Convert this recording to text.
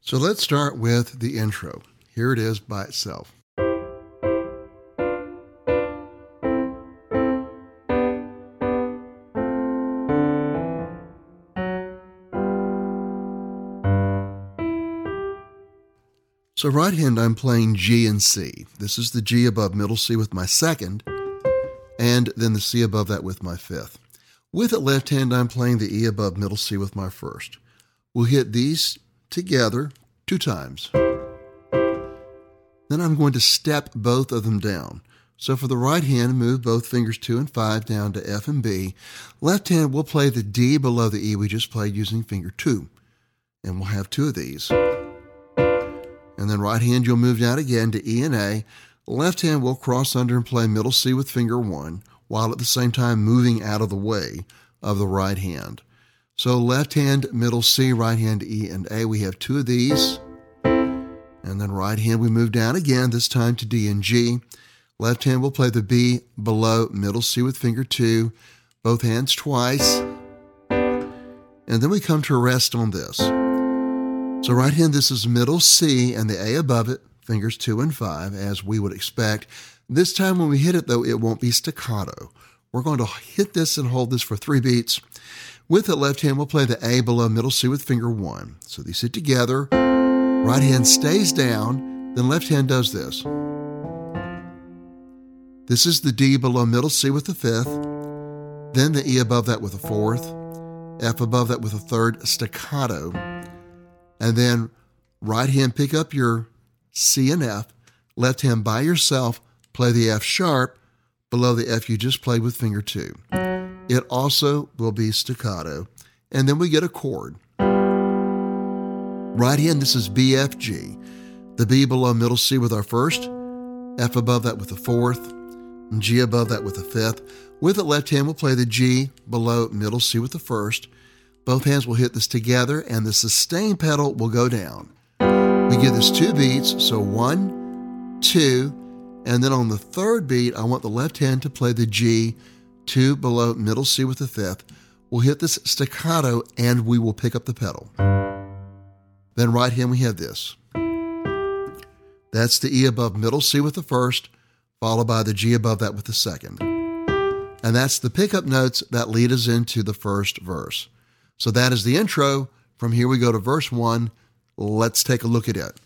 So let's start with the intro. Here it is by itself. So right hand, I'm playing G and C. This is the G above middle C with my second, and then the C above that with my fifth. With the left hand, I'm playing the E above middle C with my first. We'll hit these together 2 times. Then I'm going to step both of them down. So for the right hand, move both fingers 2 and 5 down to F and B. Left hand, we'll play the D below the E we just played using finger 2. And we'll have 2 of these. And then right hand, you'll move down again to E and A. Left hand will cross under and play middle C with finger 1, while at the same time moving out of the way of the right hand. So left hand, middle C, right hand, E and A. We have 2 of these. And then right hand, we move down again, this time to D and G. Left hand will play the B below middle C with finger 2, both hands twice. And then we come to a rest on this. So right hand, this is middle C and the A above it, fingers 2 and 5, as we would expect. This time when we hit it, though, it won't be staccato. We're going to hit this and hold this for 3 beats. With the left hand, we'll play the A below middle C with finger 1. So these sit together. Right hand stays down, then left hand does this. This is the D below middle C with the 5th, then the E above that with a 4th, F above that with a 3rd staccato, and then right hand pick up your C and F, left hand by yourself play the F sharp below the F you just played with finger 2. It also will be staccato, and then we get a chord. Right hand, this is B, F, G. The B below middle C with our first, F above that with the 4th, and G above that with the 5th. With the left hand, we'll play the G below middle C with the first. Both hands will hit this together, and the sustain pedal will go down. We give this 2 beats, so 1, 2, and then on the 3rd beat, I want the left hand to play the G, 2 below middle C with the 5th. We'll hit this staccato, and we will pick up the pedal. Then right hand, we have this. That's the E above middle C with the first, followed by the G above that with the second. And that's the pickup notes that lead us into the first verse. So that is the intro. From here we go to verse 1. Let's take a look at it.